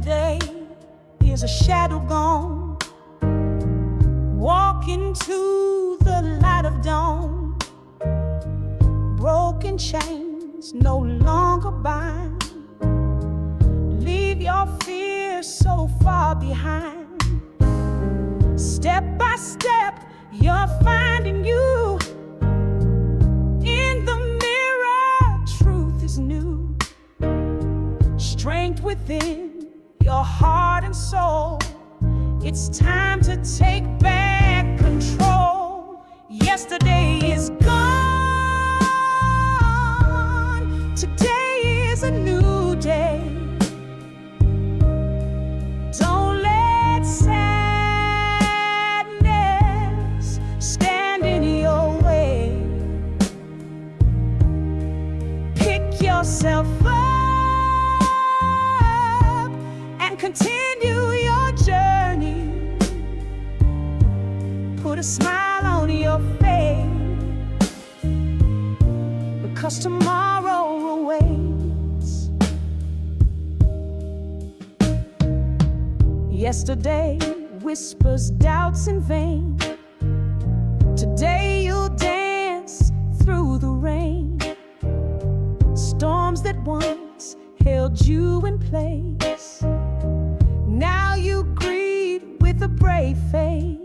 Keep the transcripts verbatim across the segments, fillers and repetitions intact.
Yesterday is a shadow gone. Walk into the light of dawn. Broken chains no longer bind. Leave your fears so far behind. Step by step, you're finding you. In the mirror, truth is new. Strength within your heart and soul. It's time to take back control. Yesterday is gone. Today is a new day. Don't let sadness stand in your way. Pick yourself up and continue your journey. Put a smile on your face, because tomorrow awaits. Yesterday whispers doubts in vain. Today you'll dance through the rain. Storms that once held you in place, now you greet with a brave face.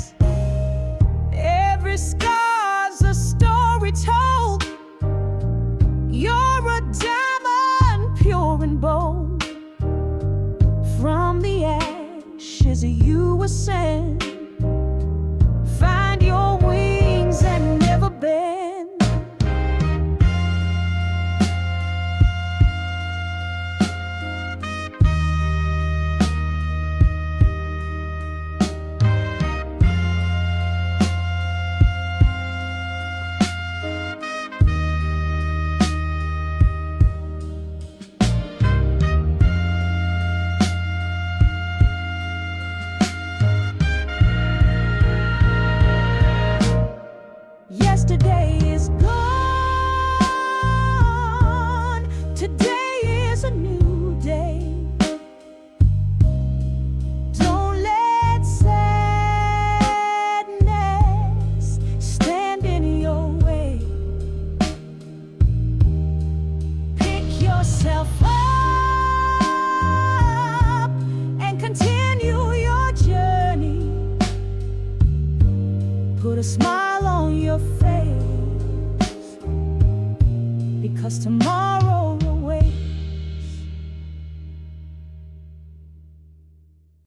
Every scar's a story told. You're a diamond, pure and bold. From the ashes you ascend. Find your wings and never bend. Yesterday is gone. Today is a new day. Don't let sadness stand in your way. Pick yourself up and continue your journey. Put a smile on your face, because tomorrow